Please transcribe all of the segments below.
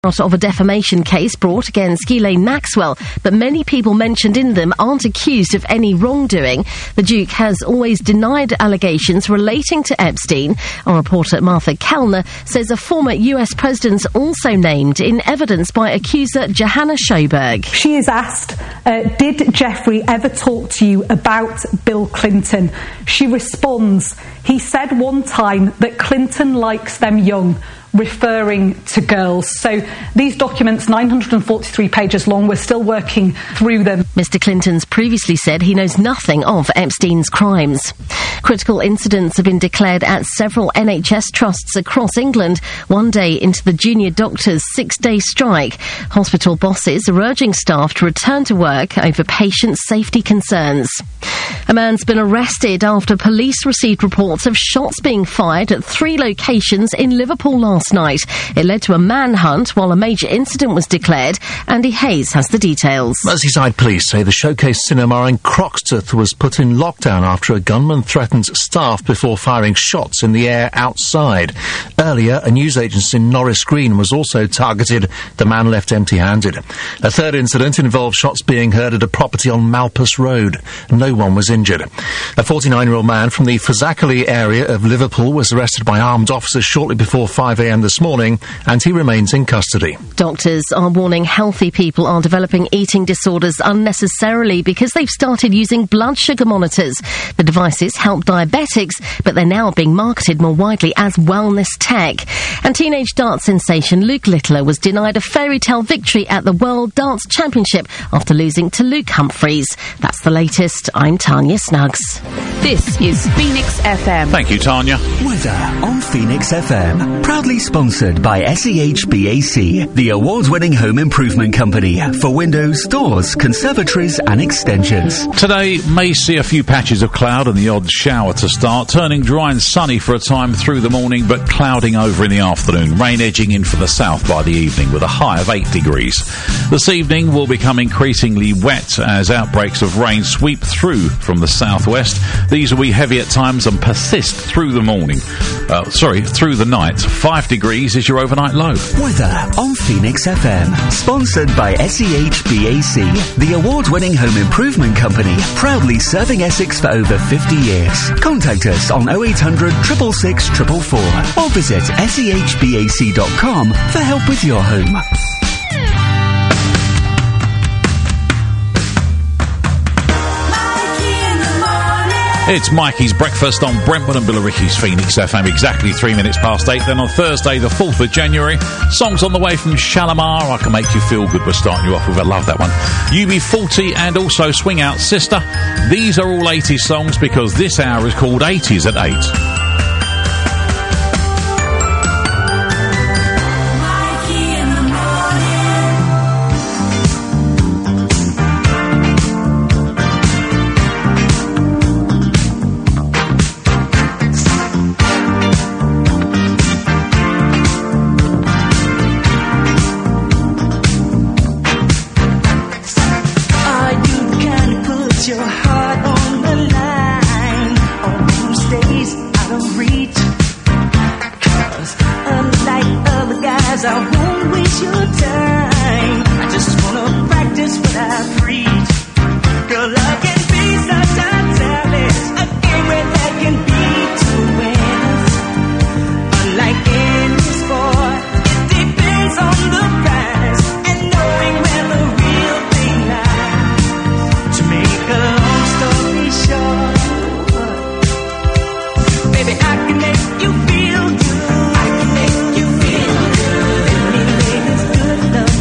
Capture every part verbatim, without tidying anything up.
Out of a defamation case brought against Ghislaine Maxwell, but many people mentioned in them aren't accused of any wrongdoing. The Duke has always denied allegations relating to Epstein. Our reporter Martha Kellner says a former U S president's also named in evidence by accuser Johanna Sjoberg. She is asked, uh, did Jeffrey ever talk to you about Bill Clinton? She responds, he said one time that Clinton likes them young, referring to girls. So these documents, nine hundred forty-three pages long, we're still working through them. Mister Clinton's previously said he knows nothing of Epstein's crimes. Critical incidents have been declared at several N H S trusts across England, one day into the junior doctors' six-day strike. Hospital bosses are urging staff to return to work over patient safety concerns. A man's been arrested after police received reports of shots being fired at three locations in Liverpool last night. It led to a manhunt while a major incident was declared. Andy Hayes has the details. Merseyside police say the Showcase Cinema in Croxteth was put in lockdown after a gunman threatened staff before firing shots in the air outside. Earlier, a news agency in Norris Green was also targeted. The man left empty-handed. A third incident involved shots being heard at a property on Malpas Road. No one was injured. A forty-nine-year-old man from the Fazakerley area of Liverpool was arrested by armed officers shortly before five a m this morning, and he remains in custody. Doctors are warning healthy people are developing eating disorders unnecessarily because they've started using blood sugar monitors. The devices help diabetics, but they're now being marketed more widely as wellness tech. And teenage dance sensation Luke Littler was denied a fairy tale victory at the World Dance Championship after losing to Luke Humphries. That's the latest. I'm Tanya Snuggs. This is Phoenix F M. Thank you, Tanya. Weather on Phoenix F M. Proudly sponsored by S E H B A C, the award-winning home improvement company for windows, doors, conservatories and extensions. Today may see a few patches of cloud and the odd shower to start, turning dry and sunny for a time through the morning, but clouding over in the afternoon. Rain edging in for the south by the evening with a high of eight degrees. This evening will become increasingly wet as outbreaks of rain sweep through from the southwest. These will be heavy at times and persist through the morning. Uh, sorry, through the night. Five degrees is your overnight low. Weather on Phoenix F M. Sponsored by S E H B A C, the award-winning home improvement company, proudly serving Essex for over fifty years. Contact us on oh eight hundred, six six six, four four four or visit S E H B A C dot com for help with your home. It's Mikey's Breakfast on Brentwood and Billericay's Phoenix F M, exactly three minutes past eight. Then on Thursday, the fourth of January, songs on the way from Shalimar, I Can Make You Feel Good, we're starting you off with. I love that one. U B forty and also Swing Out Sister. These are all eighties songs because this hour is called eighties at eight. Feel good.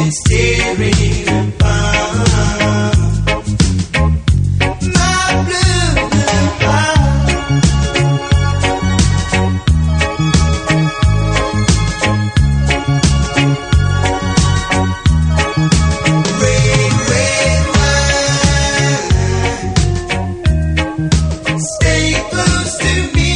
staring above. My blue heart. Red, red wine. Stay close to me.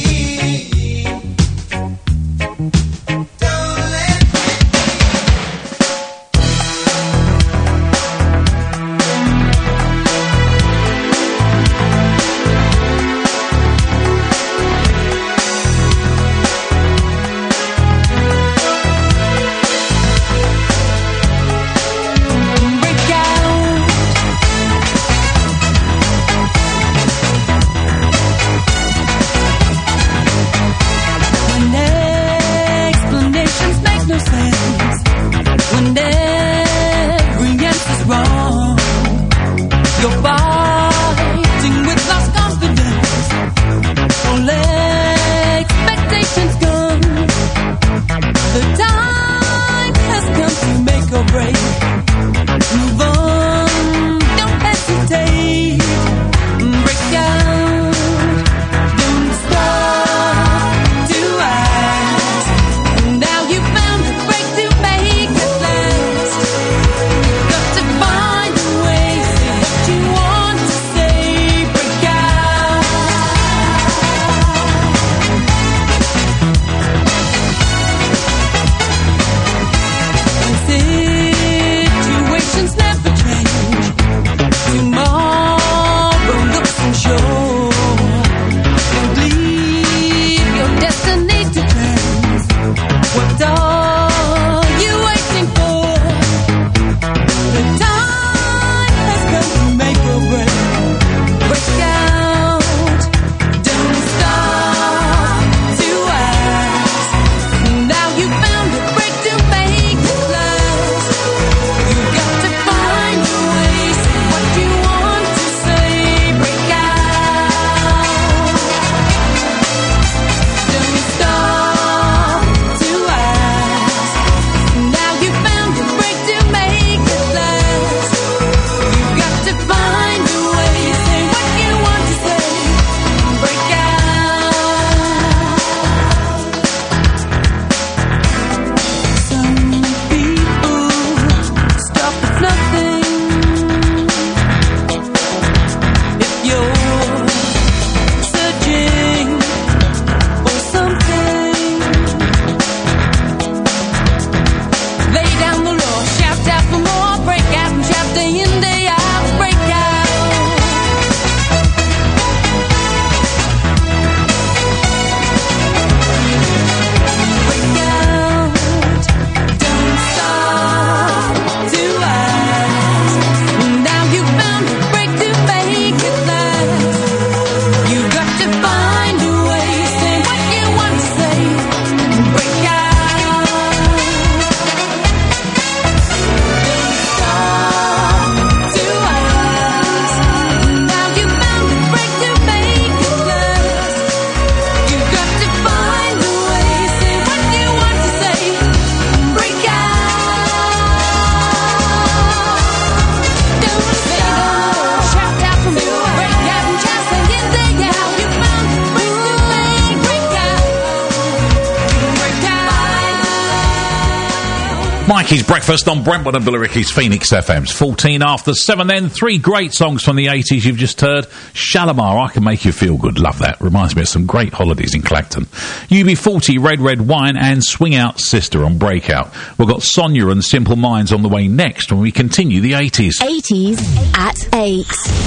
Mikey's Breakfast on Brentwood and Billericay's Phoenix F M's fourteen after seven. Then three great songs from the eighties you've just heard. Shalimar, I Can Make You Feel Good. Love that. Reminds me of some great holidays in Clacton. U B forty, Red Red Wine, and Swing Out Sister on Breakout. We've got Sonia and Simple Minds on the way next when we continue the eighties. eighties at eight.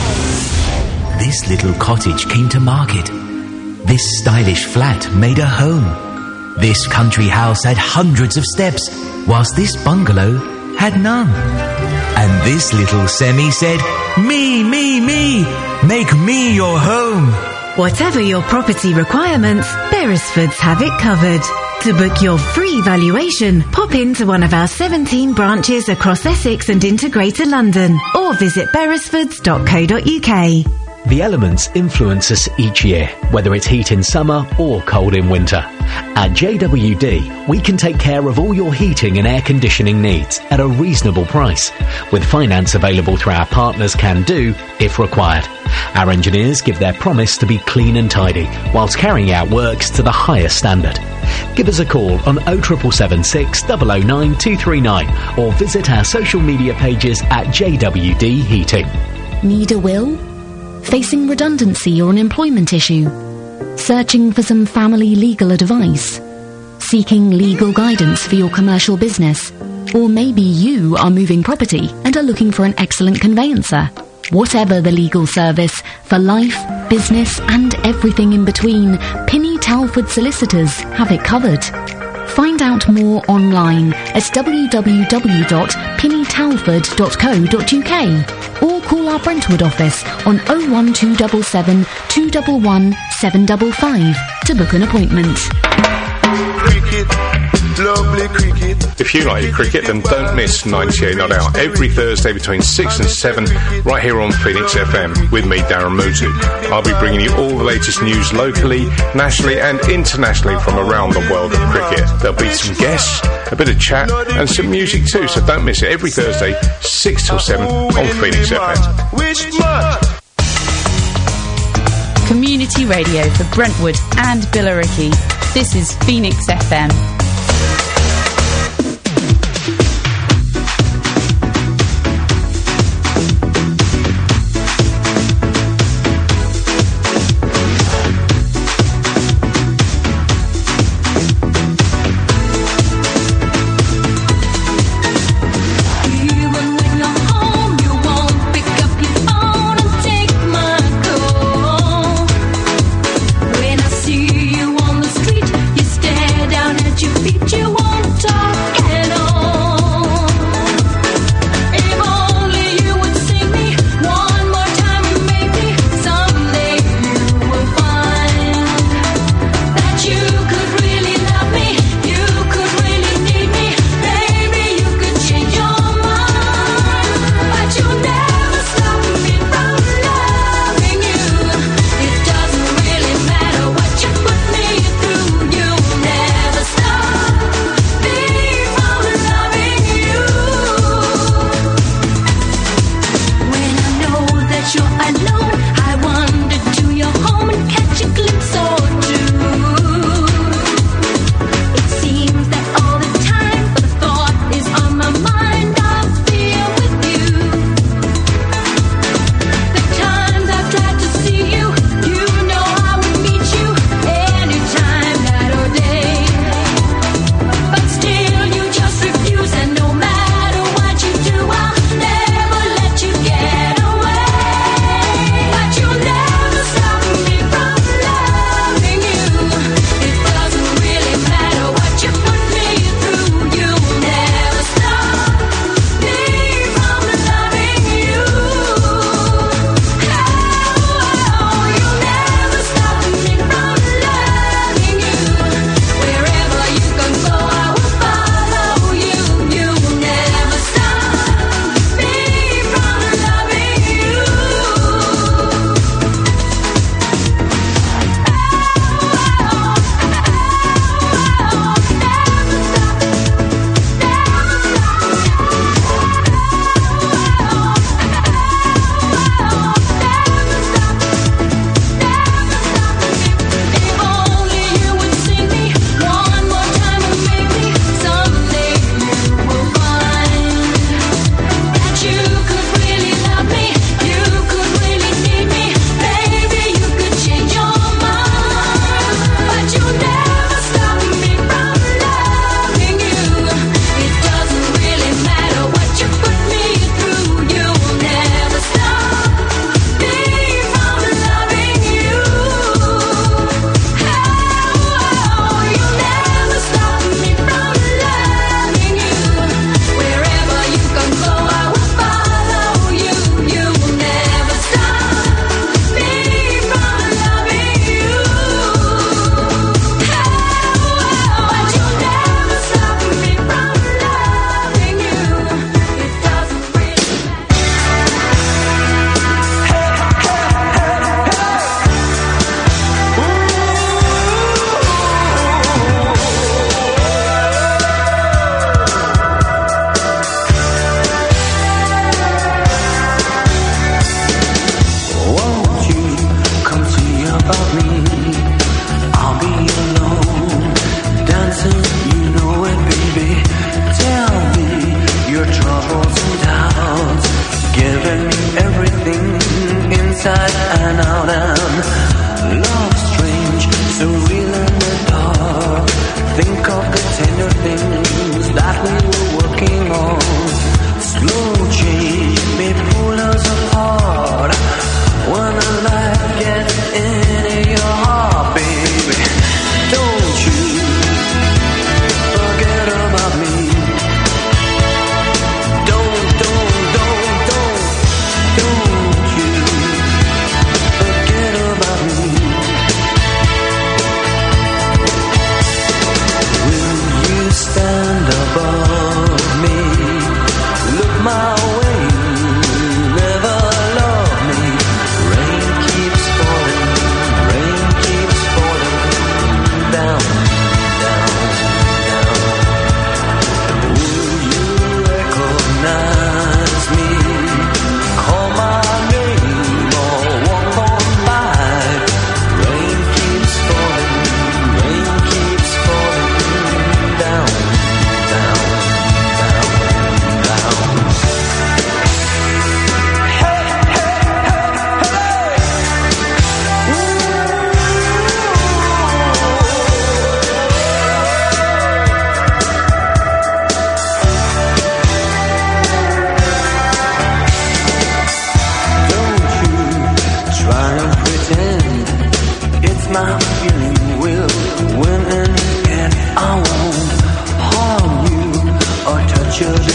This little cottage came to market. This stylish flat made a home. This country house had hundreds of steps, whilst this bungalow had none. And this little semi said, me, me, me, make me your home. Whatever your property requirements, Beresfords have it covered. To book your free valuation, pop into one of our seventeen branches across Essex and into Greater London, or visit beresfords dot co dot uk. The elements influence us each year, whether it's heat in summer or cold in winter. At J W D, we can take care of all your heating and air conditioning needs at a reasonable price, with finance available through our partners Can Do if required. Our engineers give their promise to be clean and tidy, whilst carrying out works to the highest standard. Give us a call on oh seven seven six, zero zero nine two three nine or visit our social media pages at J W D Heating. Need a will? Facing redundancy or an employment issue? Searching for some family legal advice? Seeking legal guidance for your commercial business? Or maybe you are moving property and are looking for an excellent conveyancer? Whatever the legal service, for life, business and everything in between, Pinney Talford Solicitors have it covered. Find out more online at w w w dot pinney talford dot co dot u k or call our Brentwood office on oh one two seven seven, two one one, seven five five to book an appointment. Cricket, lovely cricket. If you like your cricket, then don't miss ninety-eight Not Out every Thursday between six and seven right here on Phoenix F M with me, Darren Mutu. I'll be bringing you all the latest news locally, nationally and internationally from around the world of cricket. There'll be some guests, a bit of chat and some music too, so don't miss it every Thursday six till seven on Phoenix F M. Community radio for Brentwood and Billericay. This is Phoenix F M. When I see you on the street, you stare down at your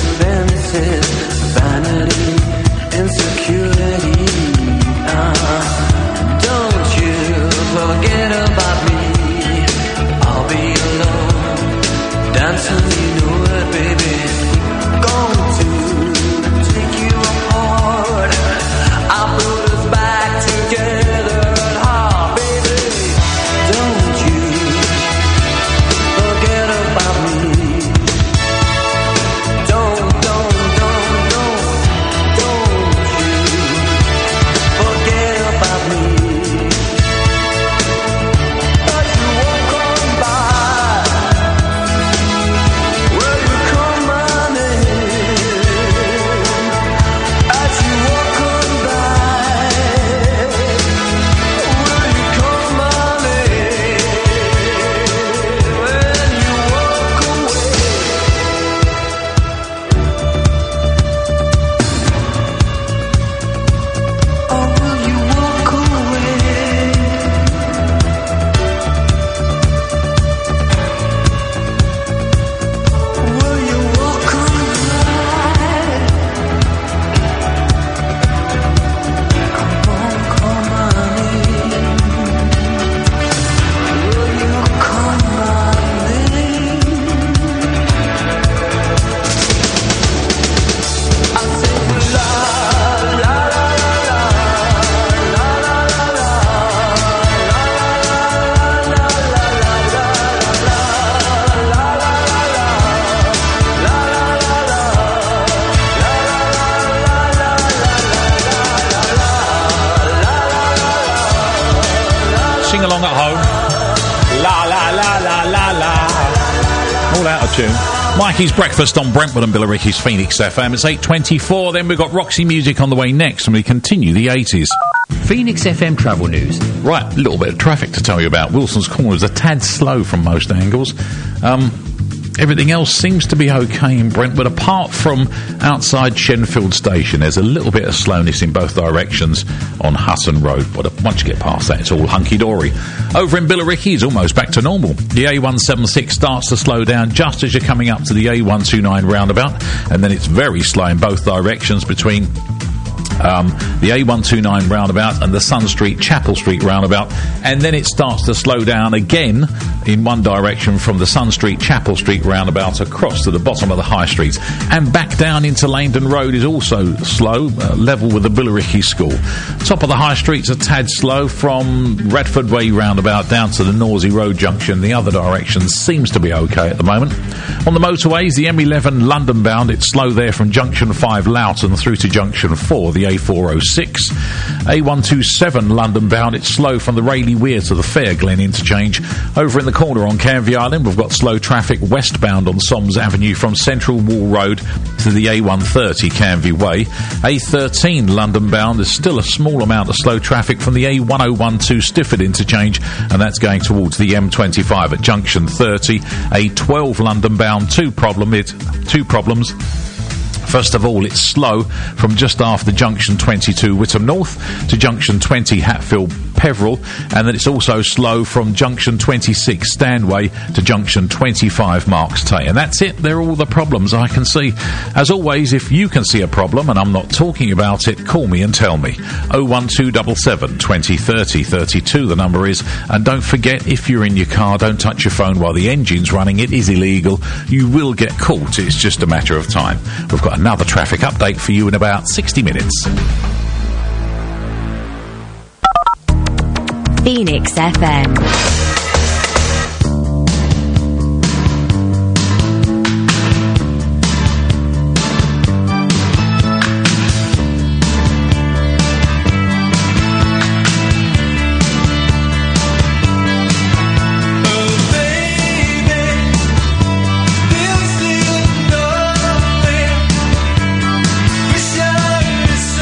defenses, vanity, insecurity. Uh, don't you forget about me. I'll be alone, dancing, you know it, baby. Going to take you apart. I'll put us back together at heart, baby. Don't you forget about me. Don't, don't, don't, don't, don't you forget about me. As you walk on by, will you call my name? As you walk on by, will you call my name? When you walk away. Oh, will you walk away? Will you walk away? Come on, call my name. Will you call my name? I say la la la la la la la Sing along at home. La la la la la la. All out of tune. Mikey's Breakfast on Brentwood and Billericay's Phoenix F M. It's eight twenty-four. Then we've got Roxy Music on the way next, and we continue the eighties. Phoenix F M travel news. Right, a little bit of traffic to tell you about. Wilson's Corner is a tad slow from most angles. Um, everything else seems to be okay in Brentwood, apart from outside Shenfield Station. There's a little bit of slowness in both directions on Hutton Road, but once you get past that, it's all hunky-dory. Over in Billericay, it's almost back to normal. The A one seventy-six starts to slow down just as you're coming up to the A one twenty-nine roundabout, and then it's very slow in both directions between Um, the A one twenty-nine roundabout and the Sun Street Chapel Street roundabout, and then it starts to slow down again in one direction from the Sun Street Chapel Street roundabout across to the bottom of the High Street, and back down into Langdon Road is also slow, uh, level with the Billericay School. Top of the High Street's a tad slow from Redford Way roundabout down to the Norsey Road junction. The other direction seems to be okay at the moment. On the motorways, the M eleven London bound, it's slow there from junction five Loughton through to junction four, the A four oh six. A one twenty-seven London bound, it's slow from the Rayleigh Weir to the Fair Glen interchange. Over in the corner on Canvey Island, we've got slow traffic westbound on Soms Avenue from Central Wall Road to the A one thirty Canvey Way. A thirteen London bound, there's still a small amount of slow traffic from the A one oh one two Stifford interchange, and that's going towards the M twenty-five at junction thirty. A twelve London bound, two problem it, two problems. First of all, it's slow from just after junction twenty-two Whittam North to junction twenty Hatfield Peveril, and then it's also slow from junction twenty-six Stanway to junction twenty-five Marks Tay. And that's it. They're all the problems I can see. As always, if you can see a problem and I'm not talking about it, call me and tell me. oh one two seven seven, twenty, thirty, thirty-two the number is. And don't forget, if you're in your car, don't touch your phone while the engine's running. It is illegal. You will get caught. It's just a matter of time. We've got another traffic update for you in about sixty minutes. Phoenix F M.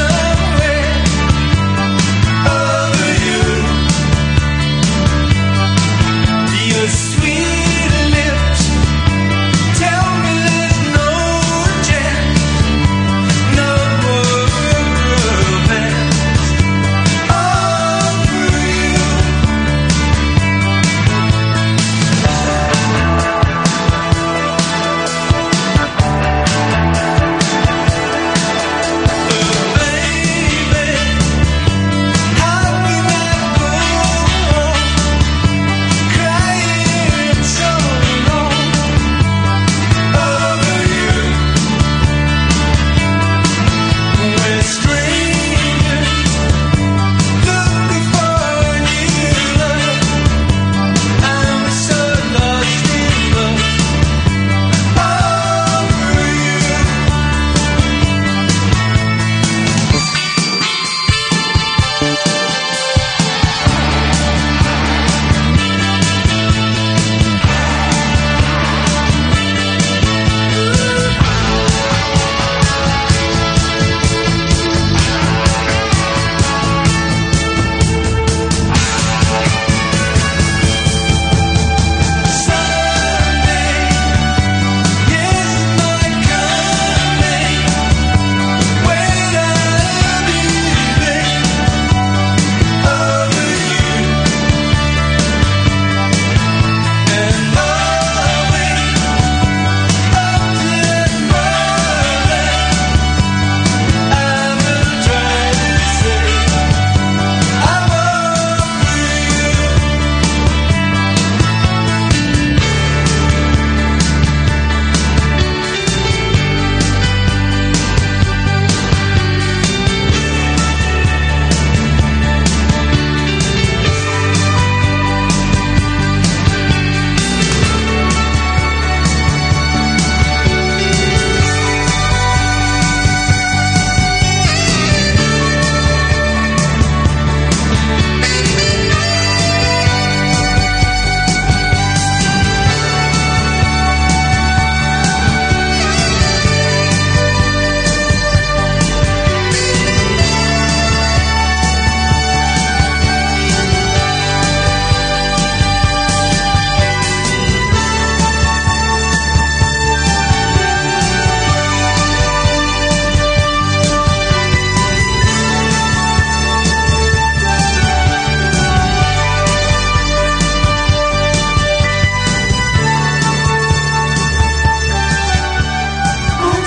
Somewhere over you.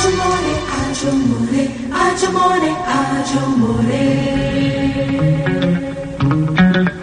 Ajumore, ajumore, ajumore, ajumore.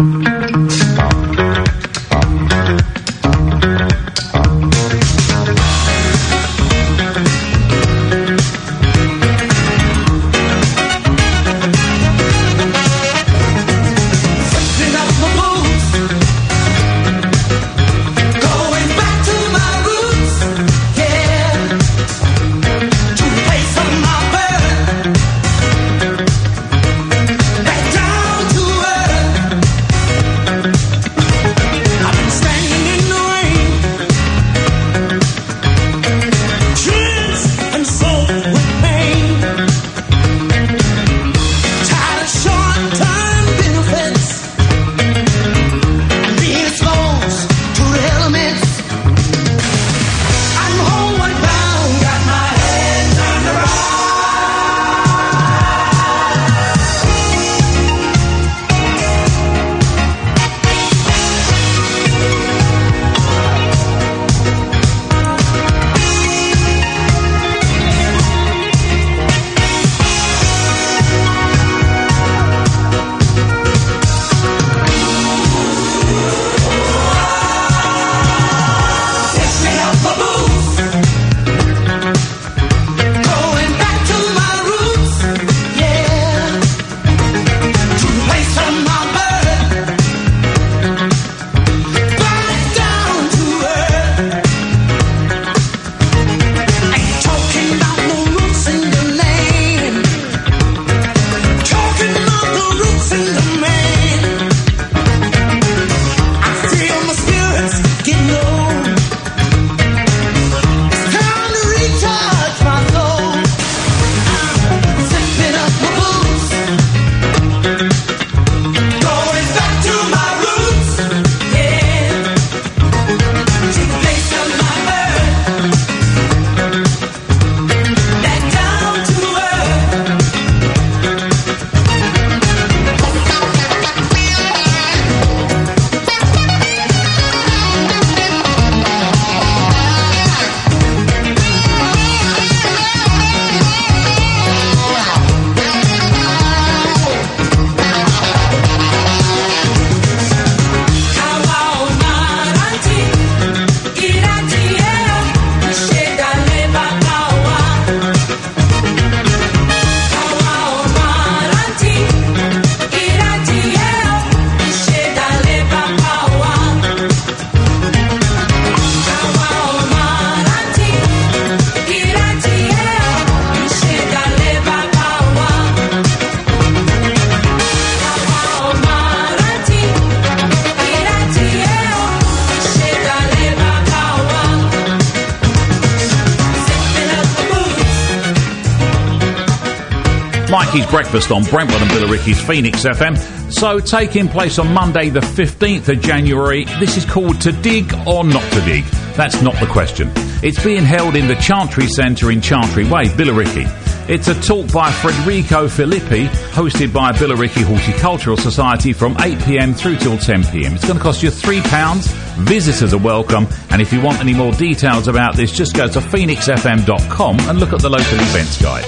Mikey's Breakfast on Brentwood and Billericay's Phoenix F M. So, taking place on Monday the fifteenth of January, this is called To Dig or Not To Dig? That's not the question. It's being held in the Chantry Centre in Chantry Way, Billericay. It's a talk by Federico Filippi, hosted by Billericay Horticultural Society from eight p m through till ten p m. It's going to cost you three pounds. Visitors are welcome. And if you want any more details about this, just go to phoenix f m dot com and look at the local events guide.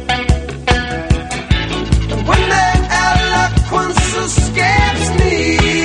When the eloquence escapes me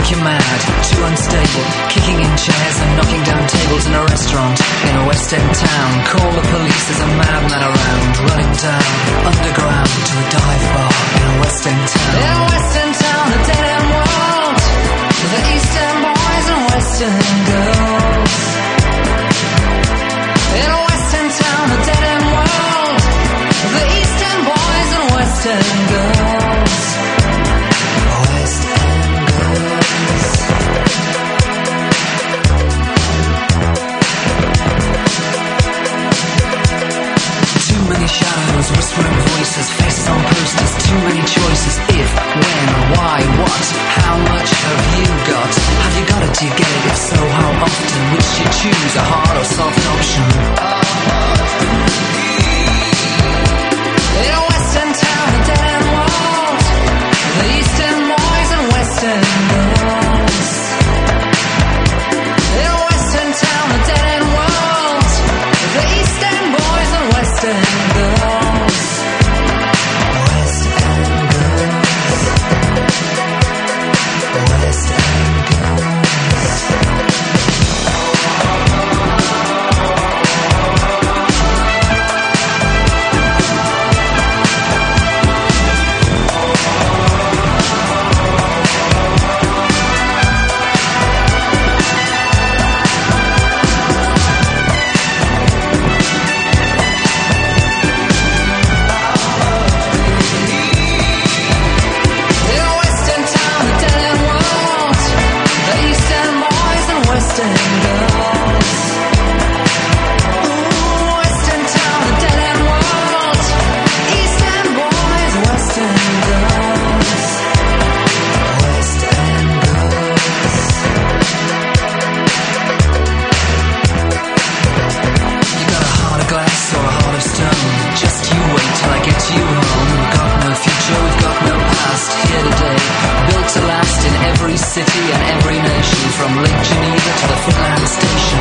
think you're mad, too unstable, kicking in chairs and knocking down tables in a restaurant in a West End town. Call the police, there's a madman around, running down underground to a dive bar in a West End town. In a West End town, a dead end world, the East End boys and West End girls. In a West End town, a dead end world, the East End boys and West End girls. West End girls. Too many shadows, whispering voices, faces on posters, too many choices. If, when, why, what, how much have you got? Have you got it, do you get it? If so, how often? Which you choose, a hard or soft option? In a West End town, a dead end world, the East End boys and West End girls. In a West End town, a dead end world, the East End boys and West End girls. West End girls. West End girls. City and every nation, from Lake Geneva to the Finland Station.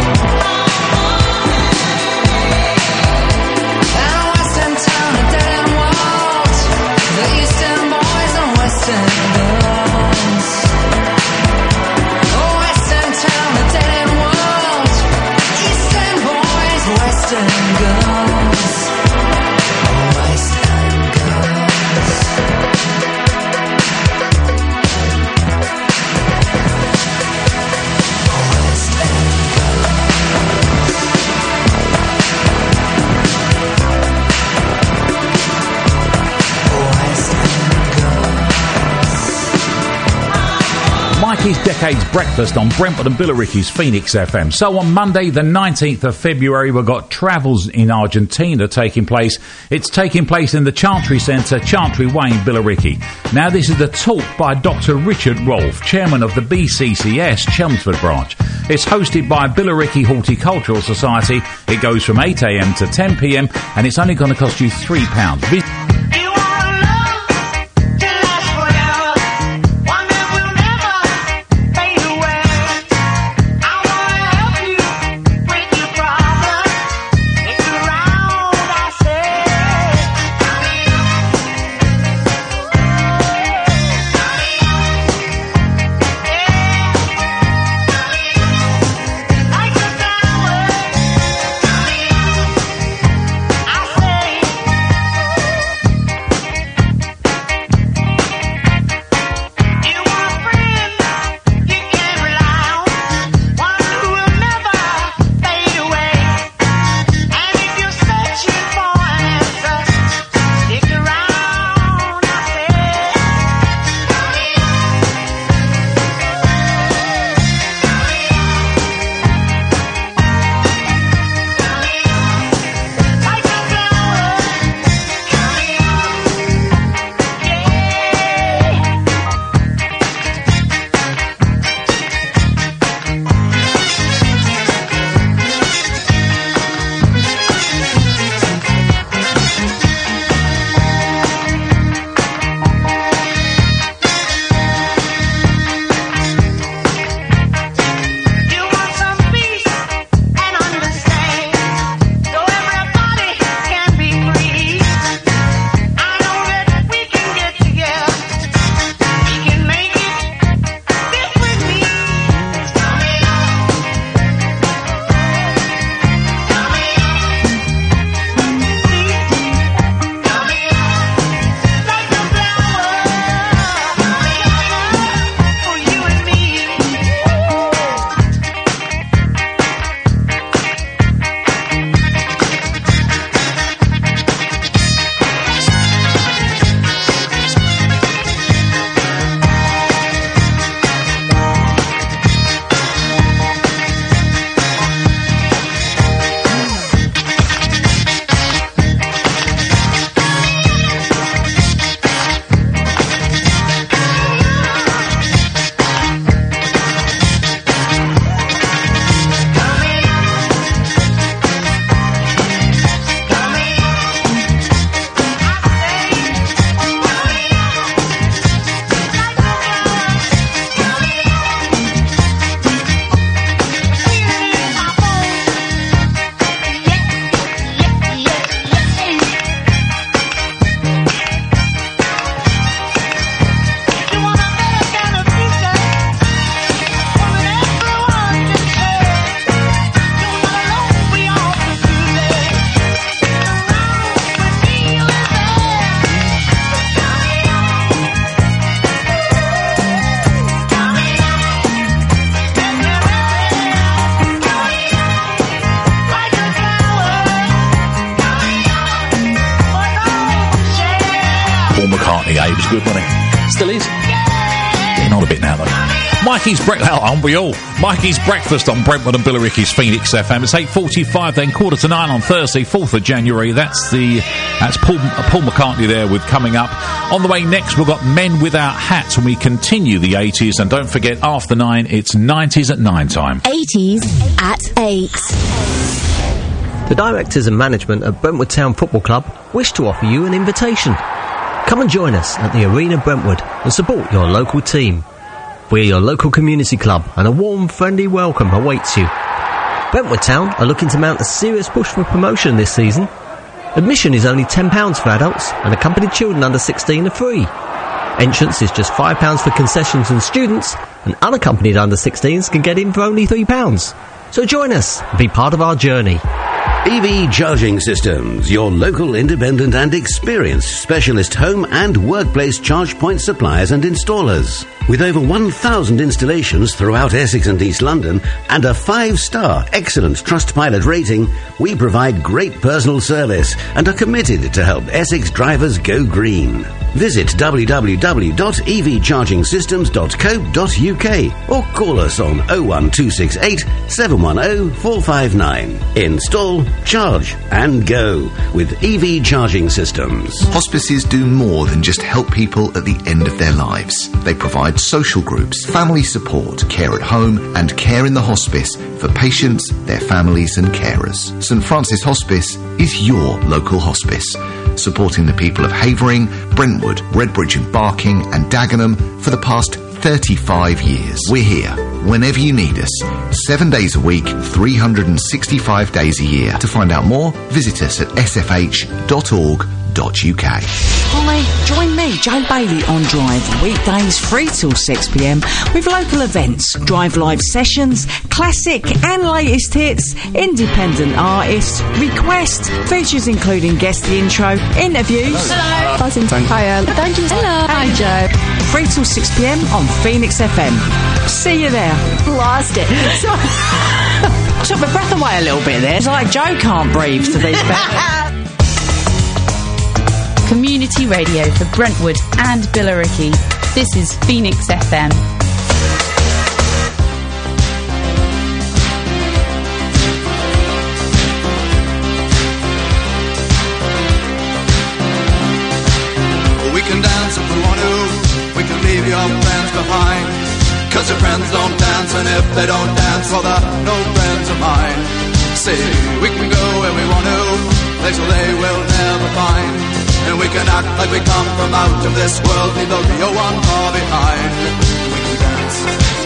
And a West End town, a dead end world, the East End boys and West End girls. A West End town, a dead end world, East End boys, West End girls. West End girls. Mikey's Decades Breakfast on Brentford and Billericay's Phoenix F M. So on Monday, the nineteenth of February, we've got Travels in Argentina taking place. It's taking place in the Chantry Centre, Chantry Way in Billericay. Now, this is the talk by Doctor Richard Rolfe, chairman of the B C C S Chelmsford branch. It's hosted by Billericay Horticultural Society. It goes from eight a m to ten p m and it's only going to cost you three pounds. Vis- He was good, wasn't he? Still is. Getting on a bit now, though. Mikey's breakfast, aren't we all? Mikey's breakfast on Brentwood and Billericay's Phoenix F M. It's eight forty-five, then quarter to nine on Thursday, fourth of January. That's the that's Paul uh, Paul McCartney there with Coming Up. On the way next, we've got Men Without Hats when we continue the eighties. And don't forget, after nine, it's nineties at nine time. eighties at eight. The directors and management of Brentwood Town Football Club wish to offer you an invitation. Come and join us at the Arena Brentwood and support your local team. We're your local community club and a warm, friendly welcome awaits you. Brentwood Town are looking to mount a serious push for promotion this season. Admission is only ten pounds for adults and accompanied children under sixteen are free. Entrance is just five pounds for concessions and students, and unaccompanied under sixteens can get in for only three pounds. So join us and be part of our journey. E V Charging Systems, your local independent and experienced specialist home and workplace charge point suppliers and installers. With over one thousand installations throughout Essex and East London and a five-star excellent Trustpilot rating, we provide great personal service and are committed to help Essex drivers go green. Visit w w w dot e v charging systems dot co dot u k or call us on oh one two six eight, seven one oh, four five nine. Install, charge and go with E V Charging Systems. Hospices do more than just help people at the end of their lives. They provide social groups, family support, care at home and care in the hospice for patients, their families and carers. St Francis Hospice is your local hospice, supporting the people of Havering, Brentwood, Redbridge and Barking and Dagenham for the past thirty-five years. We're here whenever you need us, seven days a week, three hundred sixty-five days a year. To find out more, visit us at s f h dot org dot u k. Hi, join me, Joe Bailey, on Drive, weekdays three till six p m with local events, Drive live sessions, classic and latest hits, independent artists, requests, features including guest the intro, interviews. Hello. Buzzing. Hiya. Hello. Hi, Joe. three till six p m on Phoenix F M. See you there. Lost it. So, took my breath away a little bit there. It's like Joe can't breathe to these bits. Community radio for Brentwood and Billericay. This is Phoenix F M. We can dance if we want to. We can leave your friends behind. Cause your friends don't dance, and if they don't dance, well, they're no friends of mine. See, we can go where we want to, places they will never find. And we can act like we come from out of this world, leave the real one far behind. We can dance.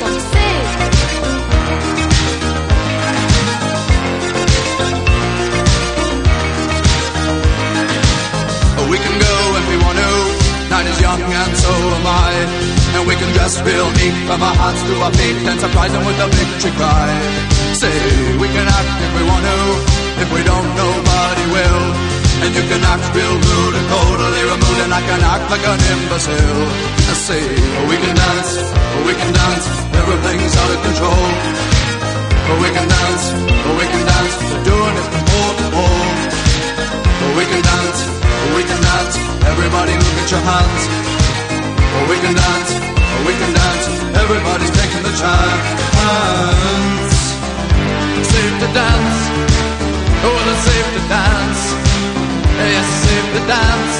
We can go if we want to. Night is young and so am I. And we can dress real neat from our hearts to our feet and surprise them with a victory cry. Say, we can act if we want to. If we don't, nobody will. And you can act real rude and totally removed, and I can act like an imbecile. Let's see, we can dance, we can dance, everything's out of control. We can dance, we can dance, we're doing it from pole to pole. We can dance, we can dance, everybody look at your hands. We can dance, we can dance, everybody's taking the chance. Safe to dance, oh, it's safe to dance. Yes, it's safe to dance.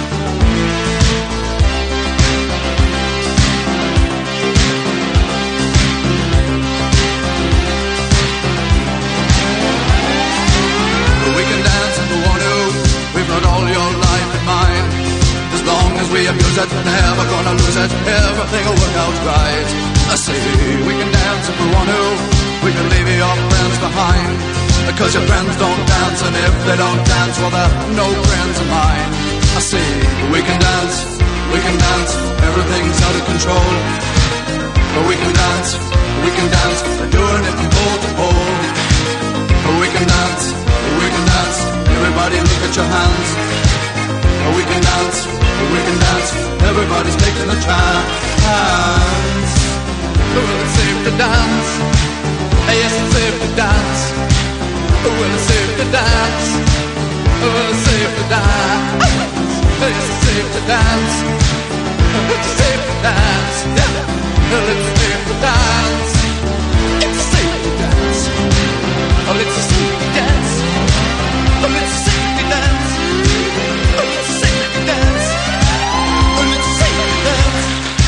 We can dance if we want to. We've got all your life in mind. As long as we abuse it, never gonna lose it. Everything will work out right. I say we can dance if we want to. We can leave your friends behind. Because your friends don't dance, and if they don't dance, well, they're no friends of mine. I see, we can dance, we can dance, everything's out of control. But we can dance, we can dance, we're doing it from pole to pole. But we can dance, we can dance, everybody look at your hands. But we can dance, we can dance, everybody's taking the chance. Well, it's safe to dance, yes, it's safe to dance. Well, it's safe to dance. Well, it's safe to dance. It's safe to dance. It's safe to dance, yeah. It's safe to dance. It's safe to dance. Oh, it's safe to dance. Oh, it's safe to dance. Oh, it's safe to dance. Oh, it's safe to dance.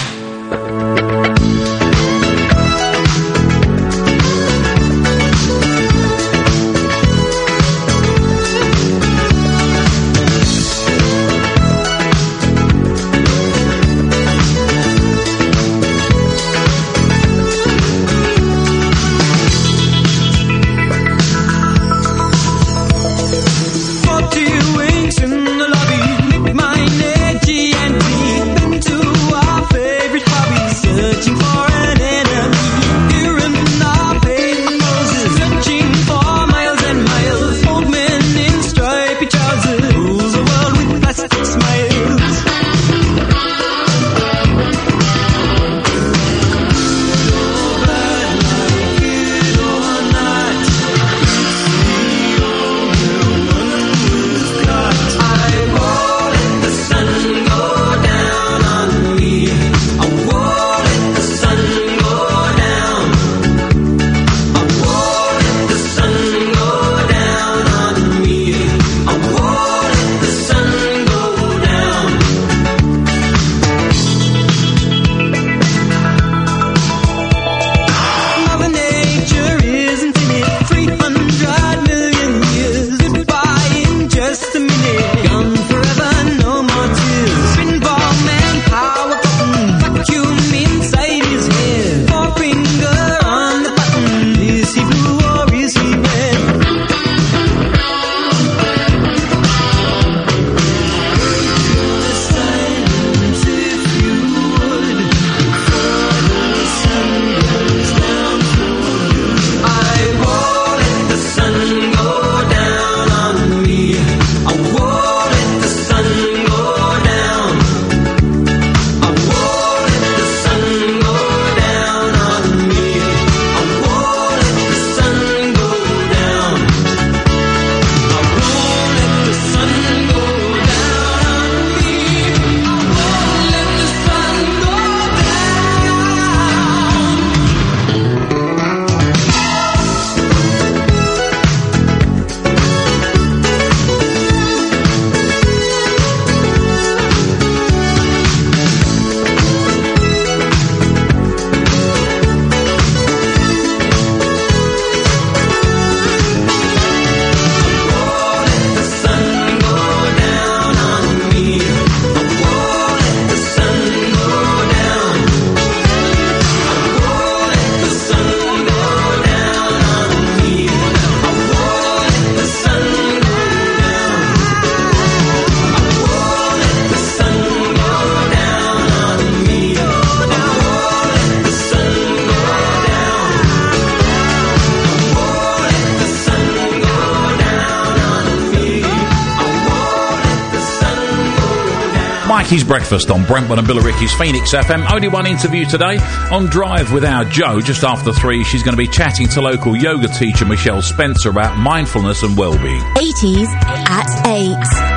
Mikey's Breakfast on Brentwood and Billericay's Phoenix F M. Only one interview today on Drive with our Joe. Just after three, she's going to be chatting to local yoga teacher Michelle Spencer about mindfulness and well-being. eighties at eight.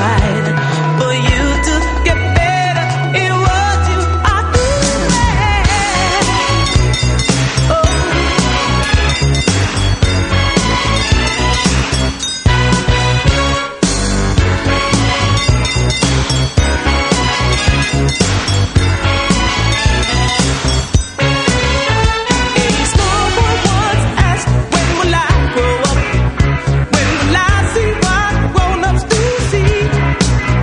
tried for you to get better in what you are doing. Oh. A small boy once asked, when will I grow up? When will I see what grown-ups do see?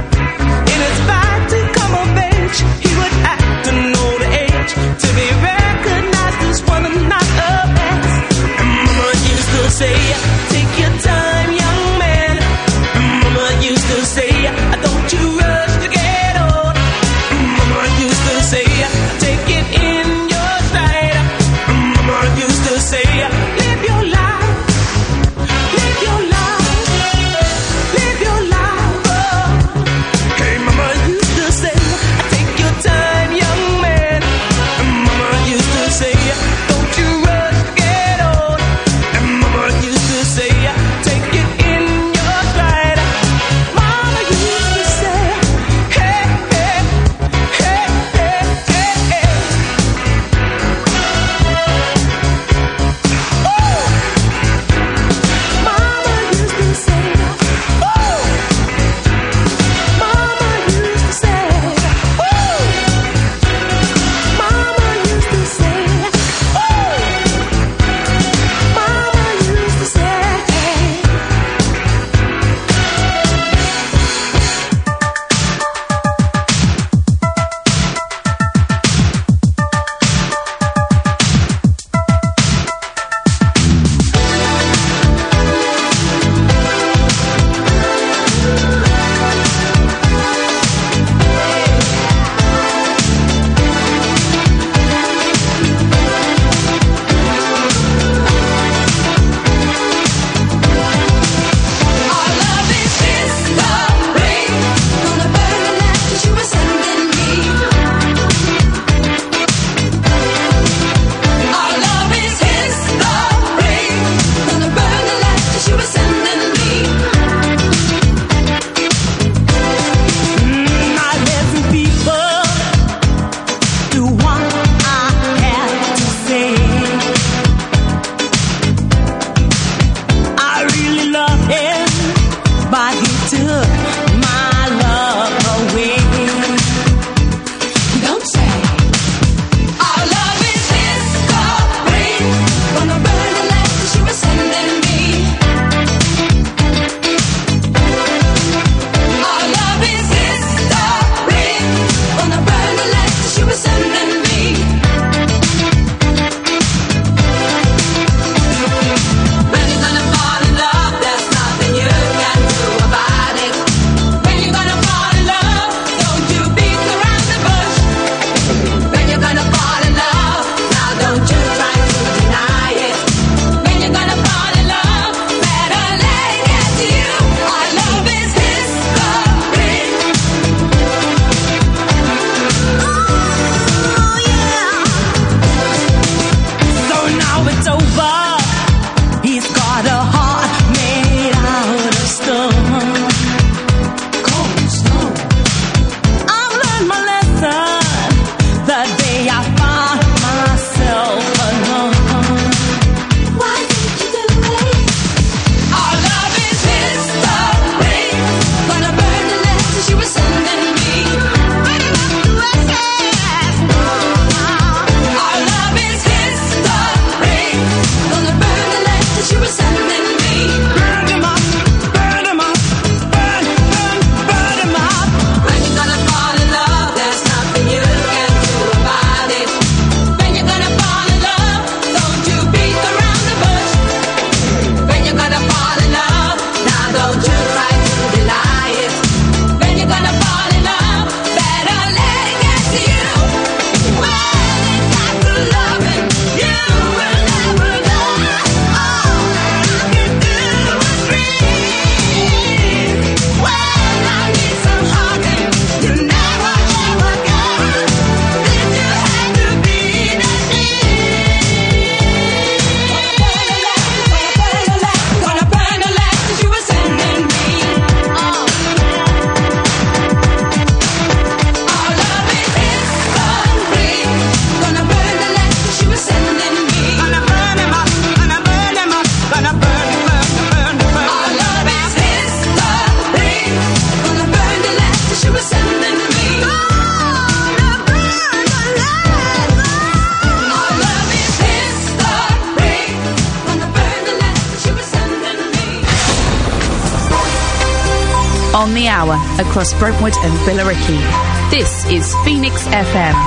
on the hour across Brentwood and Billericay. This is Phoenix F M.